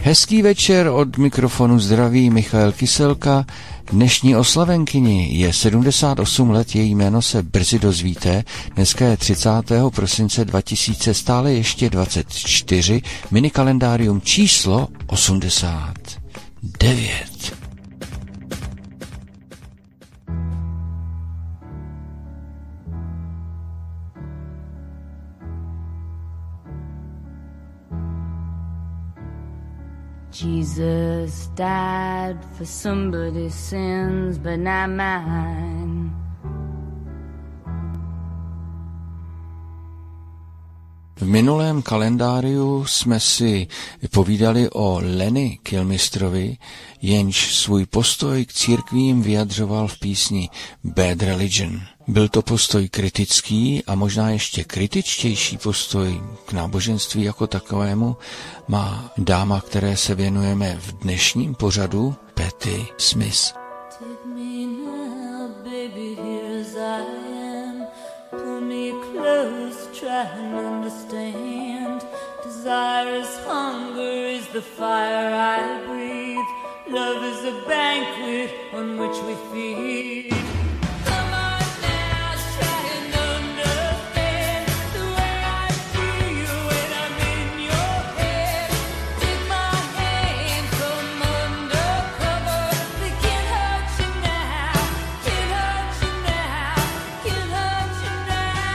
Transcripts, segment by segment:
Hezký večer, od mikrofonu zdraví Michael Kyselka. Dnešní oslavenkyni je 78 let, její jméno se brzy dozvíte. Dneska je 30. prosince 2000, stále ještě 24, minikalendárium číslo 89. Jesus died for somebody's sins, but not mine. V minulém kalendáriu jsme si povídali o Lenny Kilmisterovi, jenž svůj postoj k církvím vyjadřoval v písni Bad Religion. Byl to postoj kritický a možná ještě kritičtější postoj k náboženství jako takovému má dáma, které se věnujeme v dnešním pořadu, Patti Smith. Try and understand. Desire is hunger, is the fire I breathe. Love is a banquet on which we feed. Come on now, try and understand the way I feel when I'm in your head. Take my hand, come undercover. They can't hurt you now, can't hurt you now, can't hurt you now.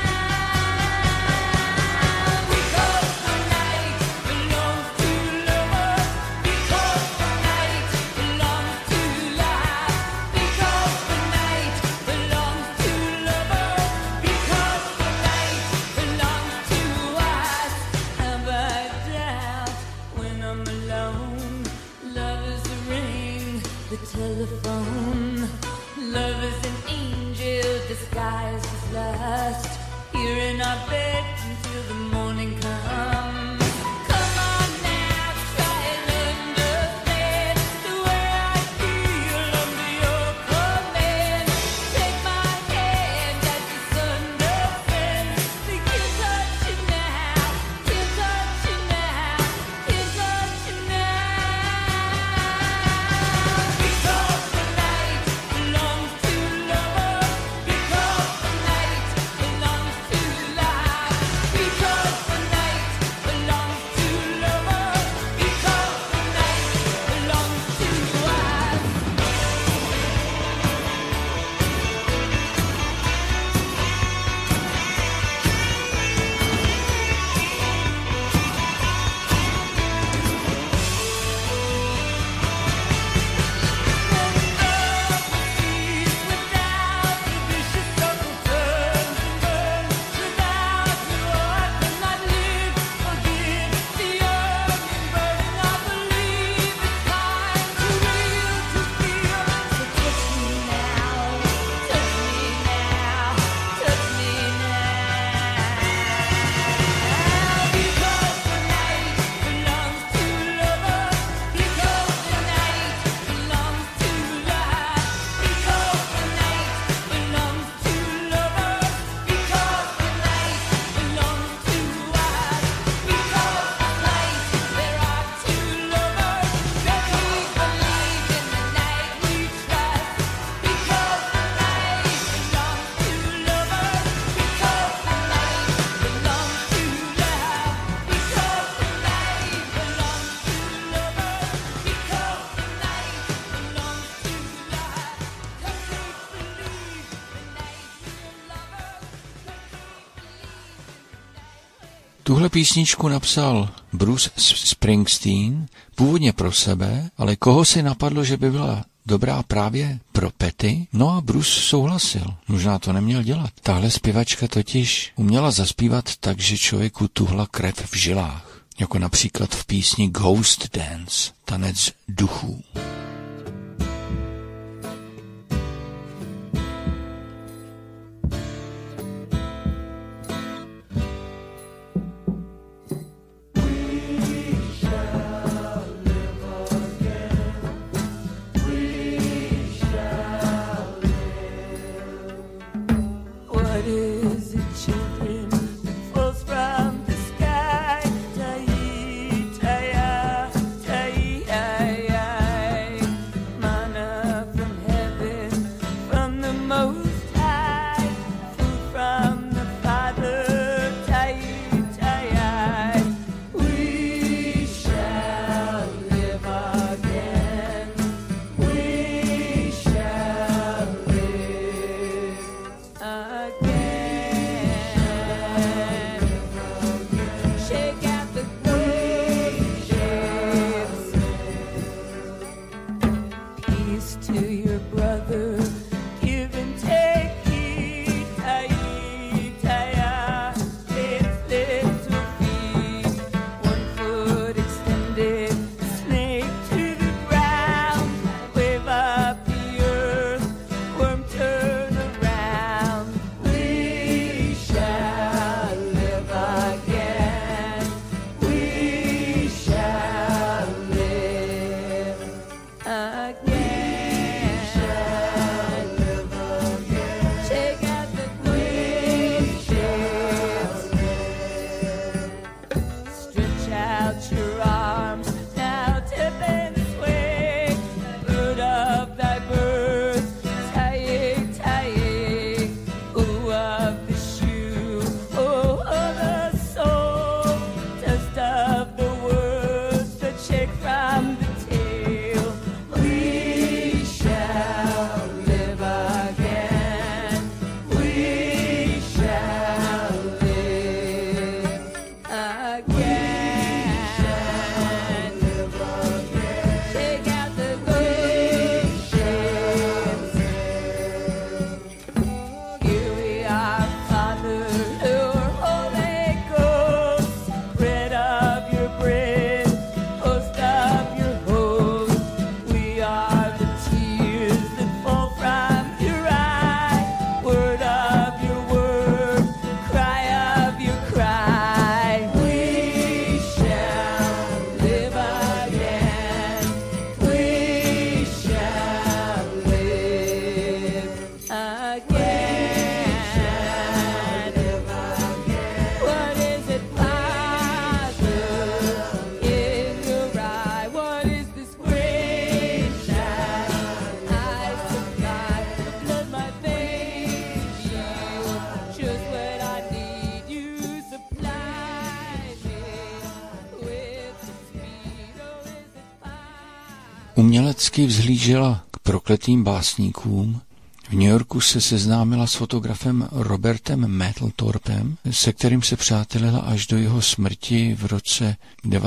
Telephone. Love is an angel disguised as lust. Here in our bed until the morning comes. Come on now, try and understand the way I feel under your command. Take my hand as the sun descends. They can't touch you now, can't touch you now, can't touch you now. Tuhle písničku napsal Bruce Springsteen, původně pro sebe, ale koho si napadlo, že by byla dobrá právě pro Patti? No a Bruce souhlasil. Možná to neměl dělat. Tahle zpěvačka totiž uměla zaspívat tak, že člověku tuhla krev v žilách. Jako například v písni Ghost Dance, tanec duchů. Falls from the sky, Most High, food from the Father. We shall live again. We shall live again. Shake out the good ships. Peace to your brother. Give and take. Its little feet, 1 foot extended, snake to the ground. Wave up the earth, worm turn around. We shall live again. We shall live again. We shall live again. Shake out the good ships. Stretch out your arms now, tip and sway. Bird of thy birth, tie, tie. Ooh of the shoe, oh of the soul. Dust of the words that shake from the tail. We shall live again. We shall live again. Take out the good ships. Here we are, Father, Lord, Holy Ghost. Bread of your bread, host of your host. We are the tears that fall from your eye. Word of your word, cry of your cry. We shall live again. We shall live again. What is it, Father, in your eye? What is this great night? I supply the blood my veins yield. Just what I need, you supply me with the speed. Oh, is it fine? Umělecky vzhlížela k prokletým básníkům. V New Yorku se seznámila s fotografem Robertem Mapplethorpem, se kterým se přátelila až do jeho smrti v roce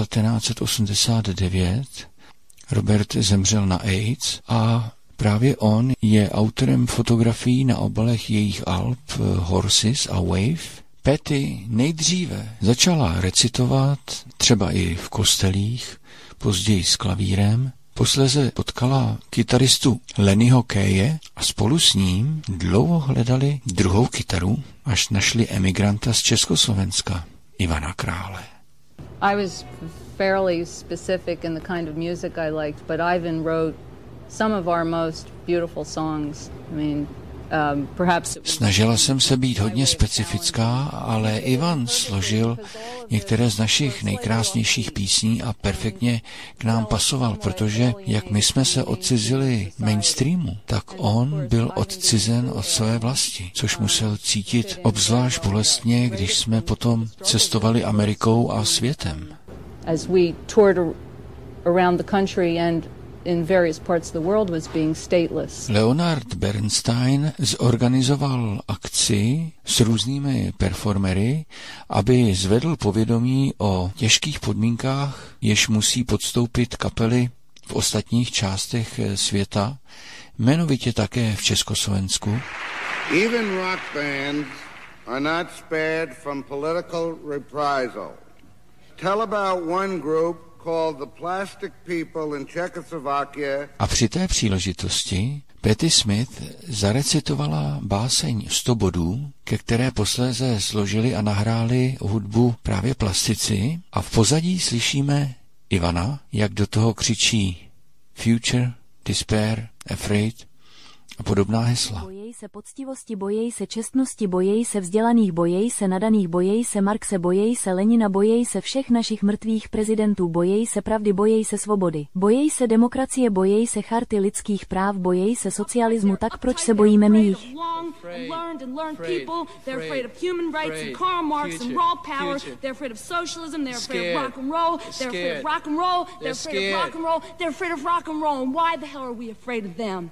1989. Robert zemřel na AIDS a právě on je autorem fotografií na obalech jejich alb Horses a Wave. Patty nejdříve začala recitovat, třeba i v kostelích, později s klavírem. Posléze potkala kytaristu Lennyho Kaye a spolu s ním dlouho hledali druhou kytaru, až našli emigranta z Československa, Ivana Krále. I was fairly specific in the kind of music I liked, but Ivan wrote some of our most beautiful songs. I mean, Snažila jsem se být hodně specifická, ale Ivan složil některé z našich nejkrásnějších písní a perfektně k nám pasoval, protože jak my jsme se odcizili mainstreamu, tak on byl odcizen od své vlasti, což musel cítit obzvlášť bolestně, když jsme potom cestovali Amerikou a světem. As we toured around the country and in various parts of the world was being stateless. Leonard Bernstein zorganizoval akci s různými performery, aby zvedl povědomí o těžkých podmínkách, jež musí podstoupit kapely v ostatních částech světa, jmenovitě také v Československu. Even rock bands are not spared from political reprisal. Tell about one group called the Plastic People in Czechoslovakia. A při té příležitosti Patti Smith zarecitovala báseň 100 bodů, ke které posléze složili a nahráli hudbu právě plastici, a v pozadí slyšíme Ivana, jak do toho křičí Future, Despair, Afraid a podobná hesla. Bojí se poctivosti, bojí se čestnosti, bojí se vzdělaných, bojí se nadaných, bojí se Marxe, bojí se Lenina, bojí se všech našich mrtvých prezidentů, bojí se pravdy, bojí se svobody, bojí se demokracie, bojí se charty lidských práv, bojí se socialismu, tak proč se bojíme my jich? learned people. They're afraid of human rights and Karl Marx and raw power. They're afraid of socialism. They're afraid of rock and roll. They're afraid of rock and roll. They're afraid of rock and roll. They're afraid of rock and roll. And why the hell are we afraid of them?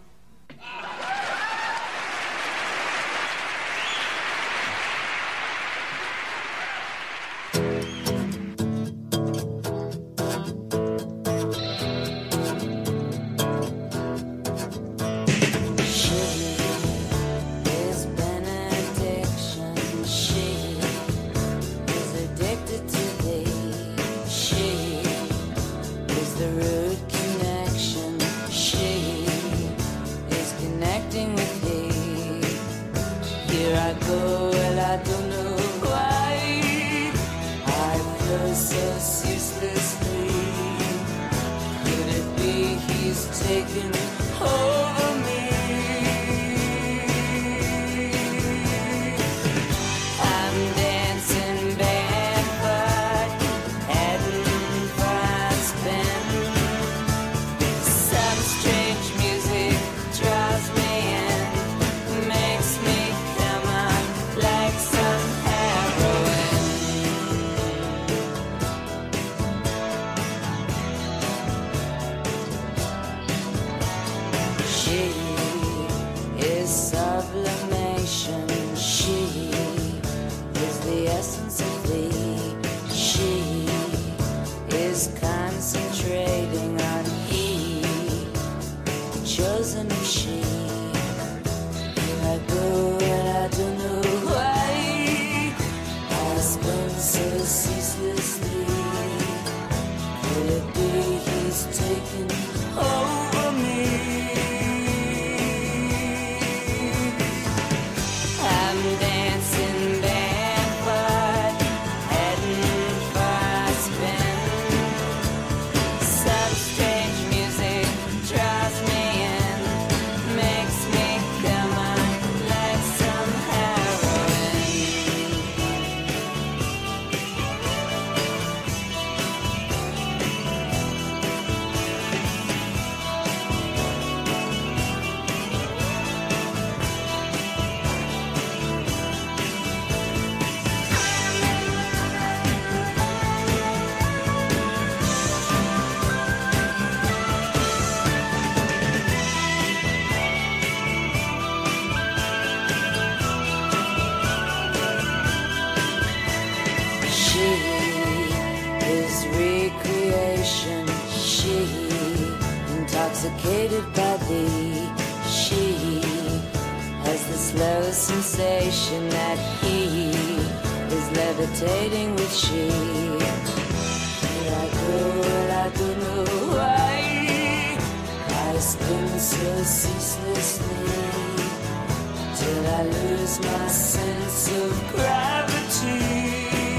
Intoxicated by thee, she has the slow sensation that he is levitating with she. Here I go and I don't know why I spin so ceaselessly till I lose my sense of gravity.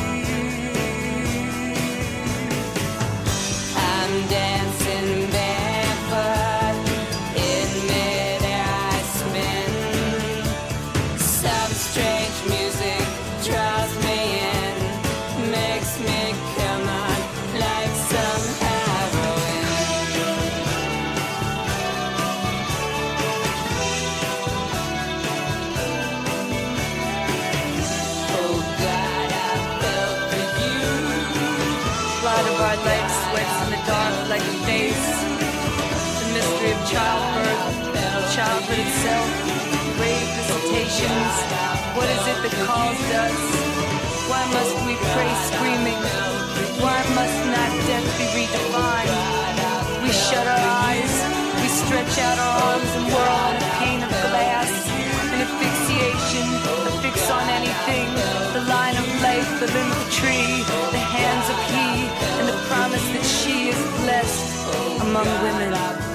I'm dancing barefoot in midair, I spin. Some strange music draws me in, makes me come on like some heroin. Oh God, I fell for you. Light of our light sweats in the dark like a face. The mystery of childhood itself, grave visitations. What is it that calls us? Why must we pray screaming? Why must not death be redefined? We shut our eyes, we stretch out our arms and whirl on a pane of glass. An asphyxiation, a fix on anything. The line of life, the limb of tree, the hands of he, and the promise that she is blessed among women.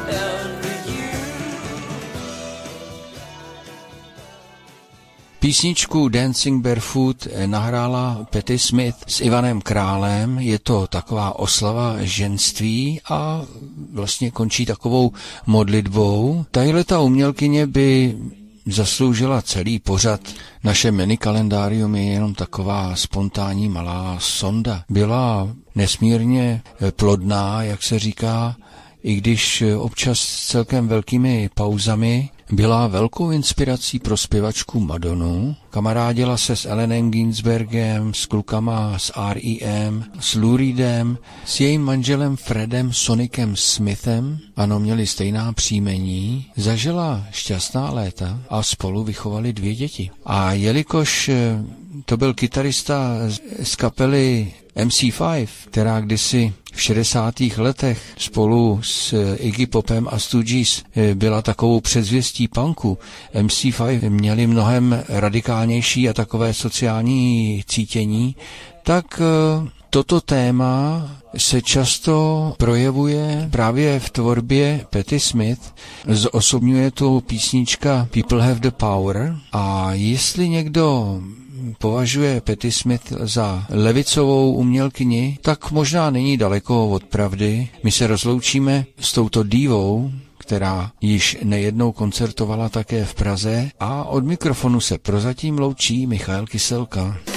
Písničku Dancing Barefoot nahrála Patti Smith s Ivanem Králem. Je to taková oslava ženství a vlastně končí takovou modlitbou. Tahleta umělkyně by zasloužila celý pořad. Naše minikalendárium je jenom taková spontánní malá sonda. Byla nesmírně plodná, jak se říká, i když občas s celkem velkými pauzami. byla velkou inspirací pro zpěvačku Madonu. Kamarádila se s Allenem Ginsbergem, s klukama z R.E.M., s Lou Reedem, s jejím manželem Fredem Sonicem Smithem. Ano, měli stejná příjmení. Zažila šťastná léta a spolu vychovali 2 děti. A jelikož to byl kytarista z kapely MC5, která kdysi v 60. letech spolu s Iggy Popem a Stooges byla takovou předzvěstí punku. MC5 měli mnohem radikálnější a takové sociální cítění, tak toto téma se často projevuje právě v tvorbě Patti Smith. Zosobňuje to písnička People Have the Power, a jestli někdo považuje Patti Smith za levicovou umělkyni, tak možná není daleko od pravdy. My se rozloučíme s touto dívou, která již nejednou koncertovala také v Praze, a od mikrofonu se prozatím loučí Michael Kyselka.